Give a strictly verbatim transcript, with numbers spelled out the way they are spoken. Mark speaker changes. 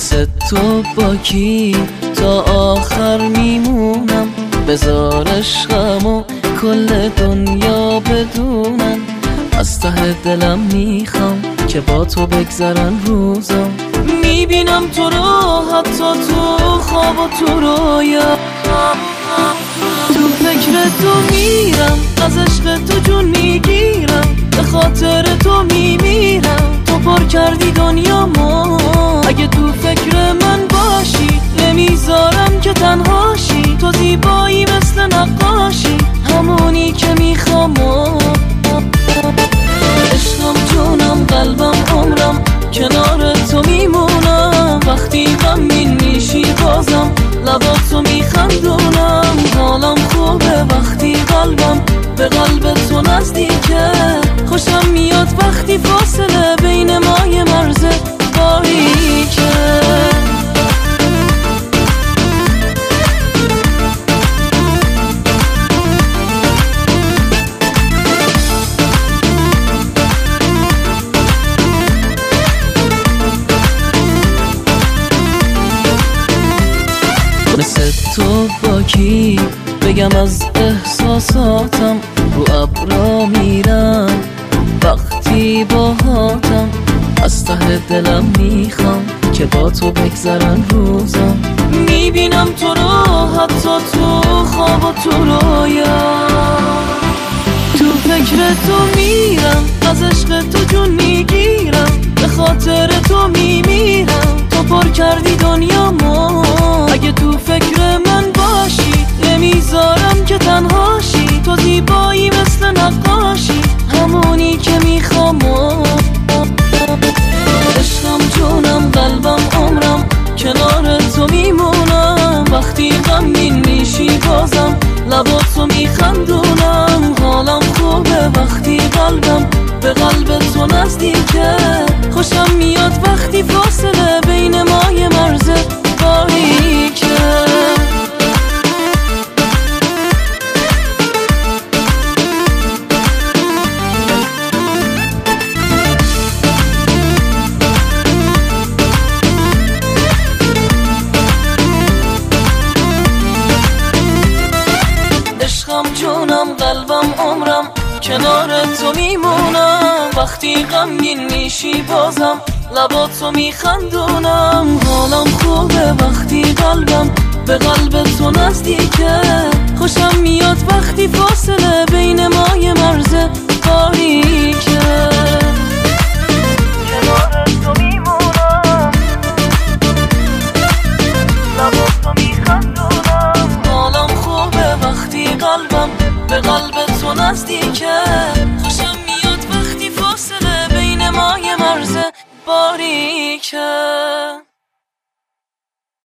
Speaker 1: مثل تو با کی تا آخر میمونم؟ بذار عشقمو کل دنیا بدونن. از ته دلم میخوام که با تو بگذرن روزم. میبینم تو رو حتی تو خواب و تو رویا. تو فکر تو میرم، از عشق تو جون میگیرم، به خاطر تو میمیرم. تو پر کردی دنیامو، اگه تو فکر من باشی نمیذارم که تنهاشی. تو زیبایی مثل نقاشی، همونی که میخوام. عشقم جونم قلبم عمرم کنار تو میمونم. وقتی غمگین میشی بازم لباتو میخندونم. حالم خوبه وقتی قلبم به قلب تو نزدیکه. خوشم میاد وقتی فاصله بین ما یه مرز باریکه. مثل تو با کی بگم از احساساتم؟ رو ابرا میرم وقتی باهاتم. از ته دلم میخوام که با تو بگذرن روزم. میبینم تو رو حتی تو خواب و تو رویا. تو فکر تو میرم، از عشق تو جون میگیرم، به خاطر تو میمیرم. تو پر کردی دنیامو، اگه تو فکر من باشی نمیذارم که تنهاشی. تو زیبایی مثل نقاشی، همونی که میخوام. عشقم جونم قلبم عمرم کنار تو میمونم. وقتی غمگین میشی بازم لباتو میخندونم. حالم خوبه وقتی قلبم به قلب تو نزدیکه. خوشم میاد وقتی فاصله بین ما یه مرز باریکه. عشقم جونم قلبم عمرم کنار تو میمونم. وقتی غمگین میشی بازم لباتو میخندونم. حالم خوبه وقتی قلبم به قلب تو نزدیکه. خوشم میاد وقتی فاصله بین ما یه مرز باریکه. کنار تو میمونم، لباتو میخندونم. حالم خوبه وقتی قلبم به قلب تو نزدیکه. خوشم میاد وقتی فاصله بین ما یه مرز باریکه.